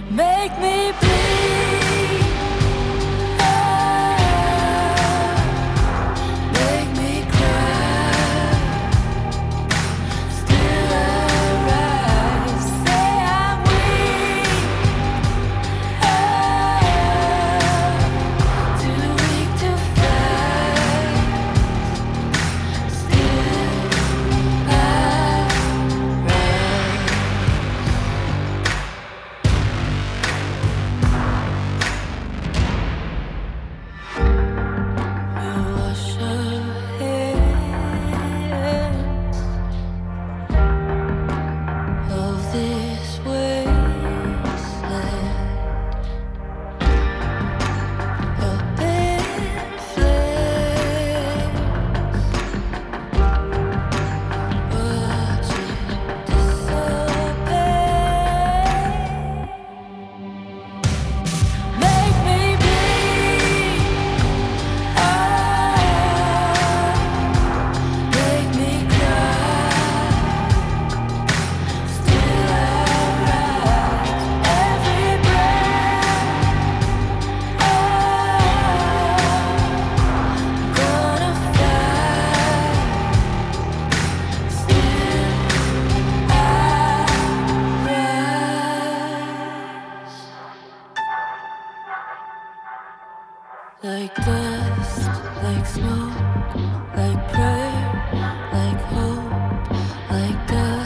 Make me bleed. Make me cry. Still I rise. Say I'm weak. Too weak to fight. Still I rise. You wash ahead of this wasteland, up in flames. Watch it dissipate. Make me bleed. Make me cry. Still I rise. Every breath. Gonna fight. Still I rise. Like dust, like smoke, like prayer, like hope, like dust.